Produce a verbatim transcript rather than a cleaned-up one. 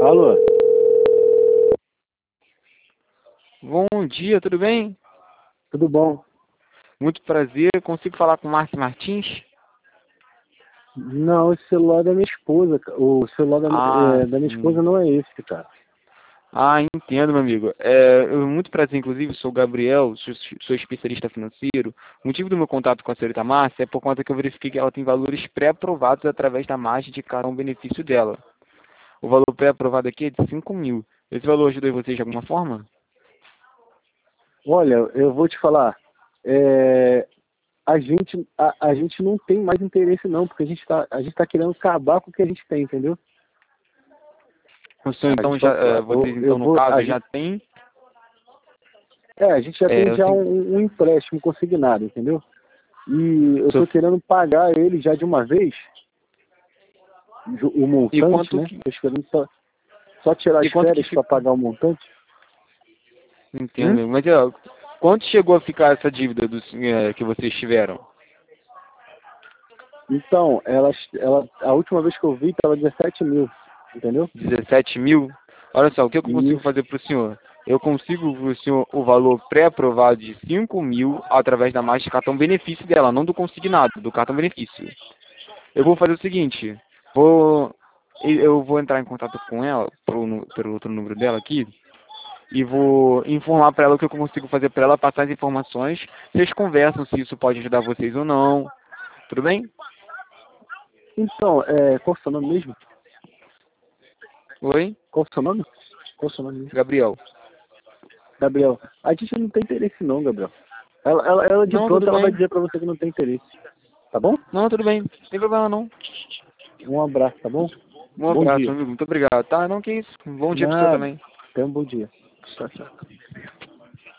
Alô? Bom dia, tudo bem? Tudo bom? Muito prazer, consigo falar com o Márcio Martins? Não, esse celular é da minha esposa. ca- O celular da, mi- Ah, é, da minha sim. esposa não é esse, cara. Ah, entendo, meu amigo. É, eu, muito prazer, inclusive, sou o Gabriel, sou, sou especialista financeiro. O motivo do meu contato com a senhorita Márcia é por conta que eu verifiquei que ela tem valores pré-aprovados através da margem de cada um benefício dela. O valor pré-aprovado aqui é de cinco mil. Esse valor ajudou vocês de alguma forma? Olha, eu vou te falar. é, a, gente, a, a gente não tem mais interesse não, porque a gente tá, a gente tá querendo acabar com o que a gente tem, entendeu? O senhor, A então, gente já, tá, eh, eu, vocês, eu então, no vou, a caso, já gente, têm... é, a gente já É, tem eu já tenho- um, um empréstimo consignado, entendeu? E eu tô so- querendo pagar ele já de uma vez, o E montante, quanto né? que, Tô esperando só, só tirar e as quanto que férias para ficou? pagar o montante. Hum? Entendo, mas ó, quanto chegou a ficar essa dívida dos, eh, que vocês tiveram? Então, ela, ela, a última vez que eu vi estava dezessete mil, entendeu? dezessete mil? Olha só, o que eu consigo Isso. fazer para o senhor? Eu consigo para o senhor o valor pré-aprovado de cinco mil através da margem de cartão benefício dela, não do consignado, do cartão benefício. Eu vou fazer o seguinte, vou, eu vou entrar em contato com ela, pelo, nu- pelo outro número dela aqui, e vou informar para ela o que eu consigo fazer para ela, passar as informações. Vocês conversam se isso pode ajudar vocês ou não. Tudo bem? Então, é, qual é o seu nome mesmo? Oi? Qual é o seu nome? Qual é o seu nome mesmo? Gabriel. Gabriel. A gente não tem interesse não, Gabriel. Ela, ela, ela de Não, pronto tudo ela vai bem. dizer pra você que não tem interesse. Tá bom? Não, tudo bem. Não tem problema não. Um abraço, tá bom? Um Bom abraço, dia. amigo. Muito obrigado. Tá, não que isso. Um bom dia pro senhor Nada. também. Tenha um bom dia. Tchau, tchau.